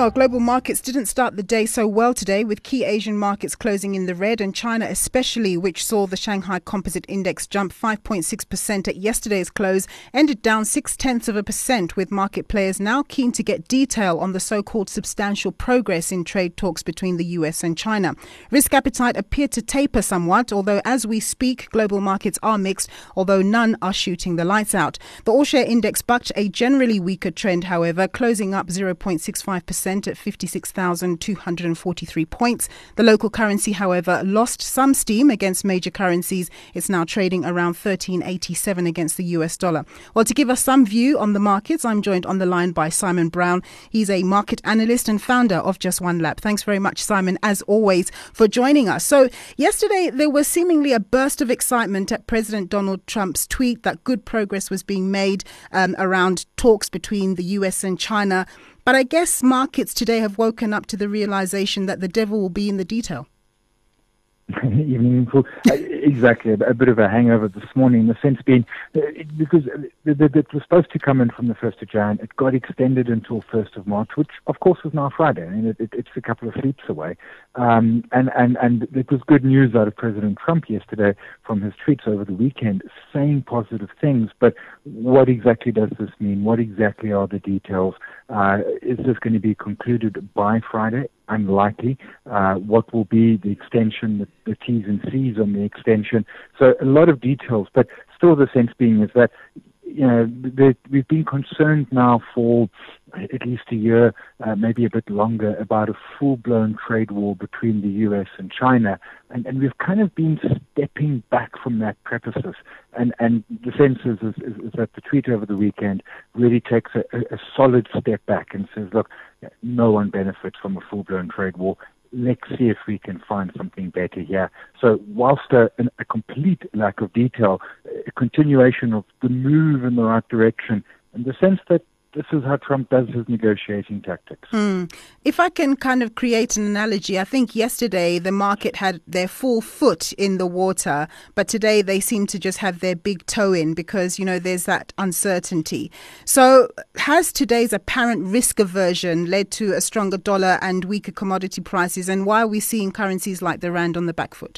Well, global markets didn't start the day so well today, with key Asian markets closing in the red, and China especially, which saw the Shanghai Composite Index jump 5.6% at yesterday's close, ended down 0.6%, with market players now keen to get detail on the so-called substantial progress in trade talks between the US and China. Risk appetite appeared to taper somewhat, although as we speak, global markets are mixed, although none are shooting the lights out. The all-share index bucked a generally weaker trend, however, closing up 0.65% at 56,243 points. The local currency, however, lost some steam against major currencies. It's now trading around 13.87 against the US dollar. Well, to give us some view on the markets, I'm joined on the line by Simon Brown. He's a market analyst and founder of Just One Lap. Thanks very much, Simon, as always, for joining us. So yesterday, there was seemingly a burst of excitement at President Donald Trump's tweet that good progress was being made around talks between the US and China. But I guess markets today have woken up to the realization that the devil will be in the detail. Evening, exactly. A bit of a hangover this morning, the sense being, because it was supposed to come in from the 1st of Jan, it got extended until 1st of March, which of course is now Friday. I mean, it's a couple of sleeps away. And it was good news out of President Trump yesterday from his tweets over the weekend saying positive things. But what exactly does this mean? What exactly are the details? Is this going to be concluded by Friday? Unlikely. What will be the extension, the T's and C's on the extension? So a lot of details, but still the sense being is that, we've been concerned now for at least a year, maybe a bit longer, about a full-blown trade war between the US and China. And we've kind of been stepping back from that precipice. And the sense is that the tweet over the weekend really takes a solid step back and says, look, no one benefits from a full-blown trade war. Let's see if we can find something better here. So whilst a complete lack of detail, a continuation of the move in the right direction, and the sense that this is how Trump does his negotiating tactics. If I can kind of create an analogy, I think yesterday the market had their full foot in the water, but today they seem to just have their big toe in because, there's that uncertainty. So has today's apparent risk aversion led to a stronger dollar and weaker commodity prices? And why are we seeing currencies like the Rand on the back foot?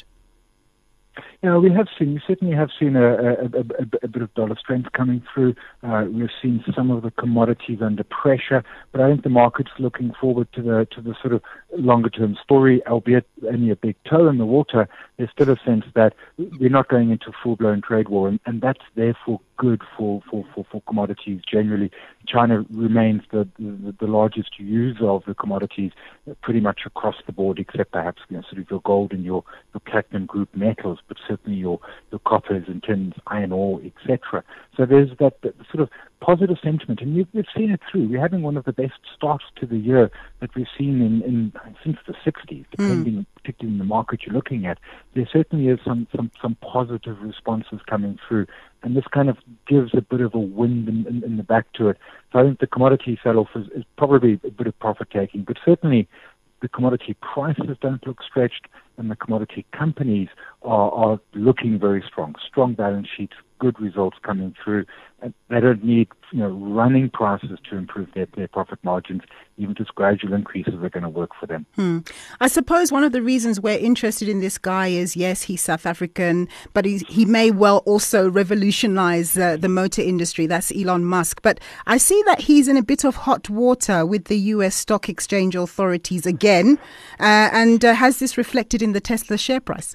We certainly have seen a bit of dollar strength coming through. We've seen some of the commodities under pressure, but I think the market's looking forward to the sort of longer term story, albeit only a big toe in the water. There's still a sense that we're not going into full blown trade war, and that's therefore good for commodities generally. China remains the largest user of the commodities pretty much across the board, except perhaps sort of your gold and your platinum group metals, but certainly your coppers and tins, iron ore, etc. So there's that sort of positive sentiment, and we've seen it through. We're having one of the best starts to the year that we've seen since the 60s, depending particularly in the market you're looking at. There certainly is some positive responses coming through, and this kind of gives a bit of a wind in the back to it. So I think the commodity sell-off is probably a bit of profit-taking, but certainly the commodity prices don't look stretched, and the commodity companies are looking very strong. Strong balance sheets, good results coming through. And they don't need running prices to improve their profit margins. Even just gradual increases are going to work for them. I suppose one of the reasons we're interested in this guy is, yes, he's South African, but he may well also revolutionize the motor industry. That's Elon Musk. But I see that he's in a bit of hot water with the US stock exchange authorities again. And has this reflected in the Tesla share price?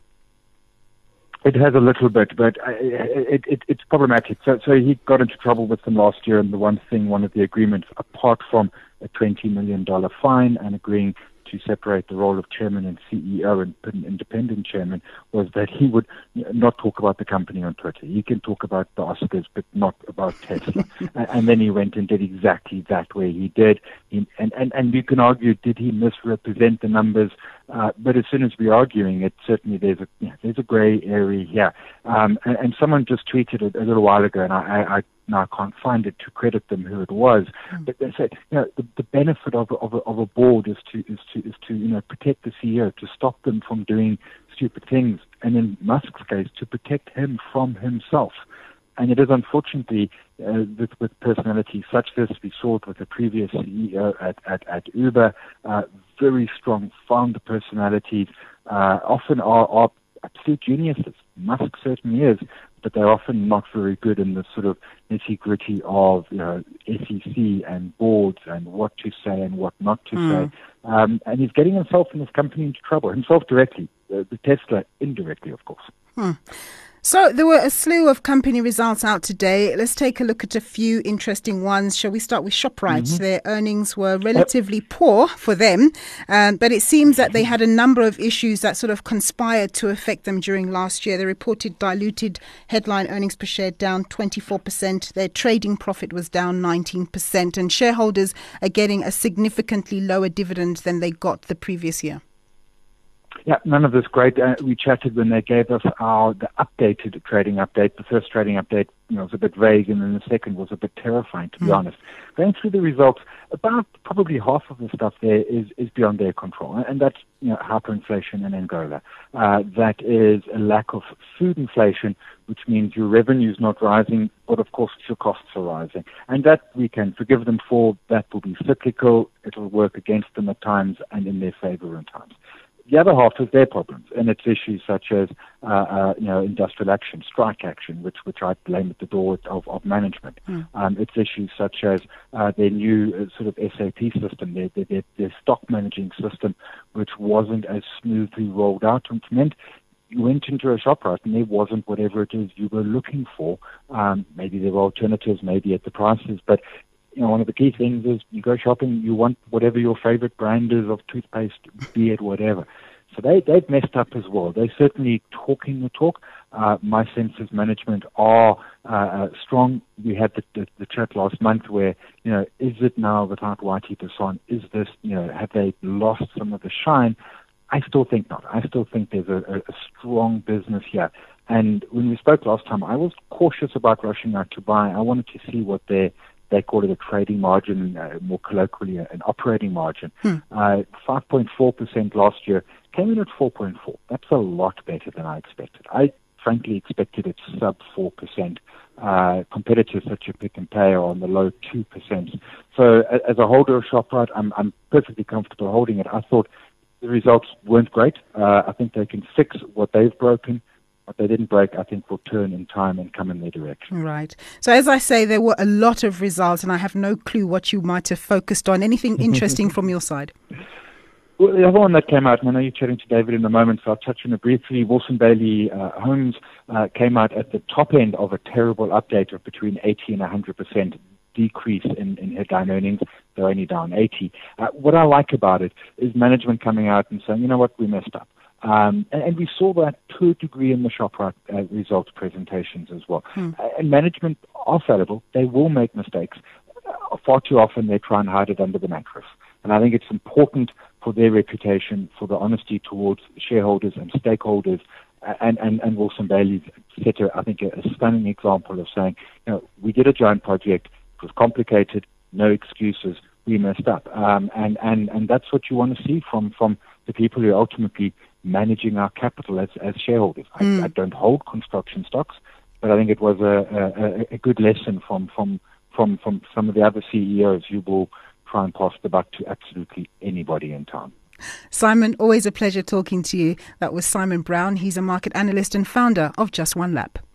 It has a little bit, but it's problematic. So he got into trouble with them last year, and one of the agreements, apart from a $20 million fine and agreeing to separate the role of chairman and CEO and put an independent chairman, was that he would not talk about the company on Twitter. He can talk about the Oscars, but not about Tesla. And then he went and did exactly that where he did. And you can argue, did he misrepresent the numbers? But as soon as we're arguing it, certainly there's a grey area here. And someone just tweeted it a little while ago, and I now can't find it to credit them who it was. But they said, the benefit of a board is to protect the CEO, to stop them from doing stupid things, and in Musk's case, to protect him from himself. And it is unfortunately with personalities such as we saw it with the previous CEO at Uber, very strong founder personalities, often are absolute geniuses. Musk certainly is, but they're often not very good in the sort of nitty-gritty of SEC and boards and what to say and what not to say. And he's getting himself and his company into trouble, himself directly, the Tesla indirectly, of course. So there were a slew of company results out today. Let's take a look at a few interesting ones. Shall we start with Shoprite? Their earnings were relatively poor for them, but it seems that they had a number of issues that sort of conspired to affect them during last year. They reported diluted headline earnings per share down 24%. Their trading profit was down 19%, and shareholders are getting a significantly lower dividend than they got the previous year. Yeah, none of this great. We chatted when they gave us the updated trading update. The first trading update was a bit vague, and then the second was a bit terrifying, to be honest. Going through the results, about probably half of the stuff there is beyond their control, and that's hyperinflation in Angola. That is a lack of food inflation, which means your revenue is not rising, but of course your costs are rising. And that we can forgive them for. That will be cyclical. It will work against them at times and in their favor at times. The other half is their problems, and it's issues such as industrial action, strike action, which I blame at the door of management. It's issues such as their new sort of SAP system, their stock managing system, which wasn't as smoothly rolled out and implemented. You went into a Shoprite and there wasn't whatever it is you were looking for. Maybe there were alternatives, maybe at the prices, but one of the key things is you go shopping, you want whatever your favorite brand is of toothpaste, be it whatever. So they've messed up as well. They're certainly talking the talk. My sense is management are strong. We had the chat last month where, is it now without YT Basson? Is this, have they lost some of the shine? I still think not. I still think there's a strong business here. And when we spoke last time, I was cautious about rushing out to buy. I wanted to see what they call it a trading margin, more colloquially an operating margin. 5.4% last year, came in at 4.4. That's a lot better than I expected. I frankly expected it sub 4%. Competitors such as Pick n Pay are on the low 2%. So as a holder of Shoprite, I'm perfectly comfortable holding it. I thought the results weren't great. I think they can fix what they've broken. What they didn't break, I think, will turn in time and come in their direction. Right. So as I say, there were a lot of results, and I have no clue what you might have focused on. Anything interesting from your side? Well, the other one that came out, and I know you're chatting to David in a moment, so I'll touch on it briefly. Wilson Bailey Homes came out at the top end of a terrible update of between 80 and 100% decrease in headline earnings. They're only down 80. What I like about it is management coming out and saying, you know what, we messed up. And we saw that to a degree in the Shoprite results presentations as well. And management are fallible. They will make mistakes. Far too often they try and hide it under the mattress. And I think it's important for their reputation, for the honesty towards shareholders and stakeholders. And Wilson Bailey set, I think, a stunning example of saying, we did a giant project. It was complicated. No excuses. We messed up. And that's what you want to see from the people who are ultimately managing our capital as shareholders. I don't hold construction stocks, but I think it was a good lesson from some of the other CEOs who will try and pass the buck to absolutely anybody in town. Simon, always a pleasure talking to you. That was Simon Brown. He's a market analyst and founder of Just One Lap.